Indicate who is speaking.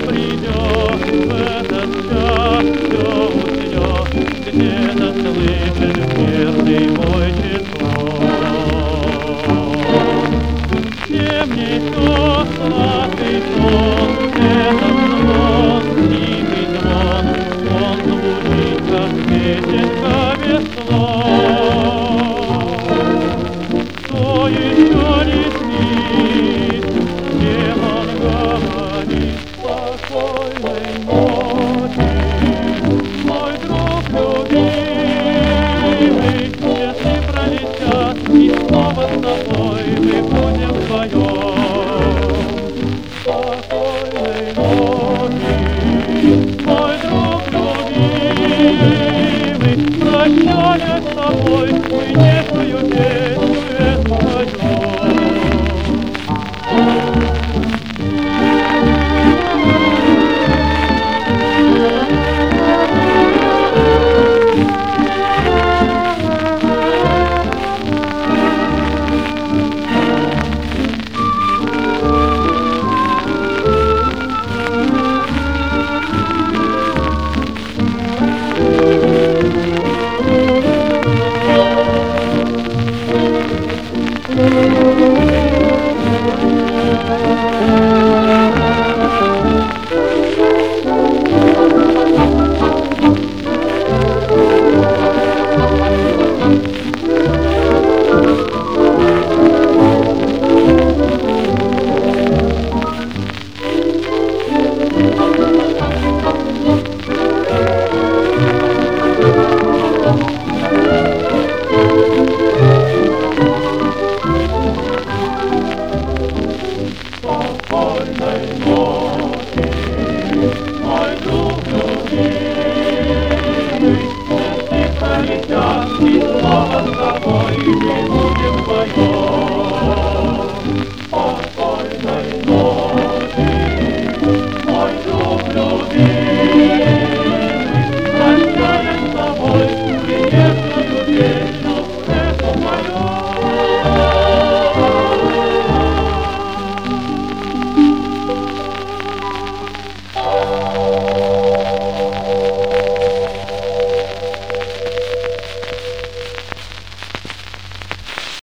Speaker 1: придет в этот час, все уснет, где-то слышен верный мой число. Темней сон, сладкий сон, этот звон, тихий звон, он звучит, как песенка без слов. Кто еще не спит, с кем он говорит спокойно?